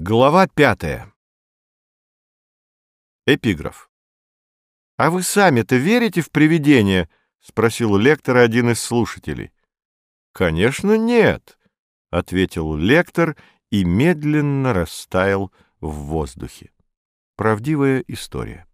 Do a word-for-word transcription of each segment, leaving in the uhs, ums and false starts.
Глава пятая. Эпиграф. «А вы сами-то верите в привидения?» — спросил у лектора один из слушателей. «Конечно, нет», — ответил лектор и медленно растаял в воздухе. Правдивая история.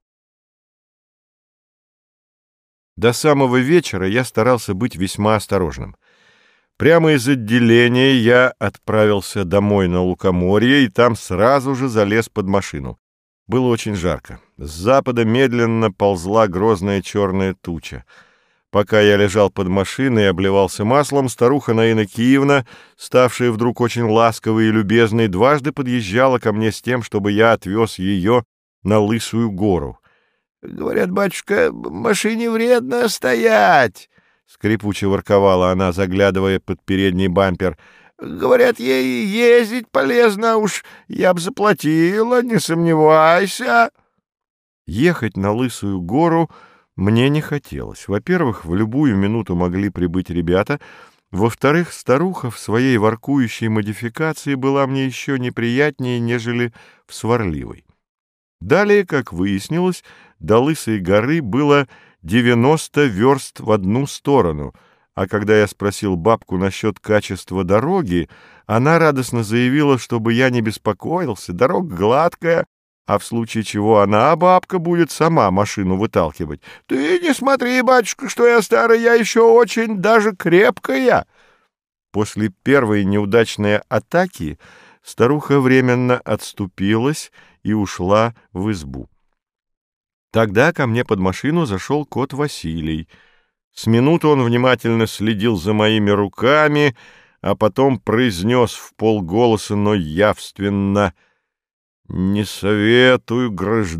До самого вечера я старался быть весьма осторожным. Прямо из отделения я отправился домой на Лукоморье и там сразу же залез под машину. Было очень жарко. С запада медленно ползла грозная черная туча. Пока я лежал под машиной и обливался маслом, старуха Наина Киевна, ставшая вдруг очень ласковой и любезной, дважды подъезжала ко мне с тем, чтобы я отвез ее на Лысую гору. «Говорят, батюшка, машине вредно стоять!» — скрипуче ворковала она, заглядывая под передний бампер. «Говорят, ей ездить полезно, уж я б заплатила, не сомневайся». Ехать на Лысую гору мне не хотелось. Во-первых, в любую минуту могли прибыть ребята. Во-вторых, старуха в своей воркующей модификации была мне еще неприятнее, нежели в сварливой. Далее, как выяснилось, до Лысой горы было девяносто верст в одну сторону, а когда я спросил бабку насчет качества дороги, она радостно заявила, чтобы я не беспокоился, дорога гладкая, а в случае чего она, бабка, будет сама машину выталкивать. «Ты не смотри, батюшка, что я старая, я еще очень даже крепкая». После первой неудачной атаки старуха временно отступилась и ушла в избу. Тогда ко мне под машину зашел кот Василий. С минуты он внимательно следил за моими руками, а потом произнес вполголоса, но явственно: «Не советую,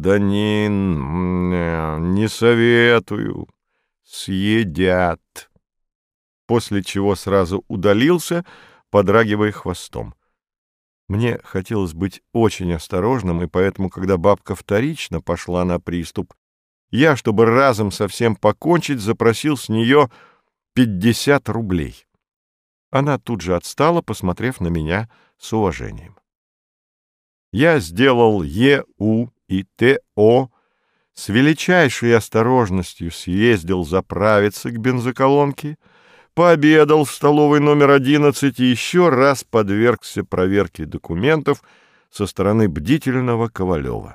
гражданин, не советую, съедят», после чего сразу удалился, подрагивая хвостом. Мне хотелось быть очень осторожным, и поэтому, когда бабка вторично пошла на приступ, я, чтобы разом совсем покончить, запросил с нее пятьдесят рублей. Она тут же отстала, посмотрев на меня с уважением. Я сделал Е У и Т О, с величайшей осторожностью съездил заправиться к бензоколонке, пообедал в столовой номер одиннадцать и еще раз подвергся проверке документов со стороны бдительного Ковалева.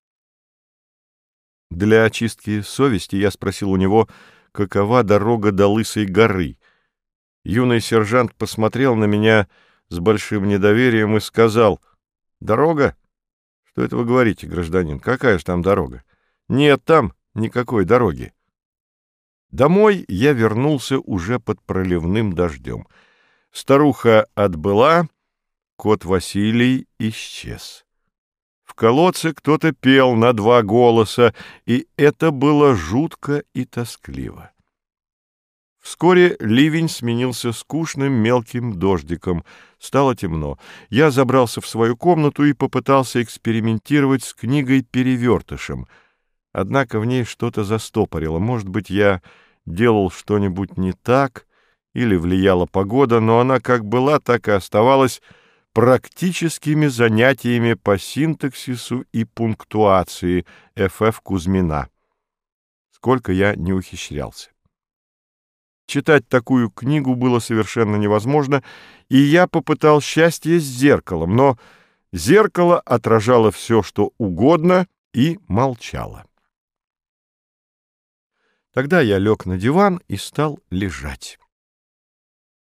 Для очистки совести я спросил у него, какова дорога до Лысой горы. Юный сержант посмотрел на меня с большим недоверием и сказал: «Дорога? Что это вы говорите, гражданин? Какая же там дорога? Нет там никакой дороги». Домой я вернулся уже под проливным дождем. Старуха отбыла, кот Василий исчез. В колодце кто-то пел на два голоса, и это было жутко и тоскливо. Вскоре ливень сменился скучным мелким дождиком. Стало темно. Я забрался в свою комнату и попытался экспериментировать с книгой-перевертышем. Однако в ней что-то застопорило. Может быть, я делал что-нибудь не так или влияла погода, но она как была, так и оставалась практическими занятиями по синтаксису и пунктуации Ф Ф Кузьмина. Сколько я не ухищрялся. Читать такую книгу было совершенно невозможно, и я попытал счастье с зеркалом, но зеркало отражало все, что угодно, и молчало. Тогда я лег на диван и стал лежать.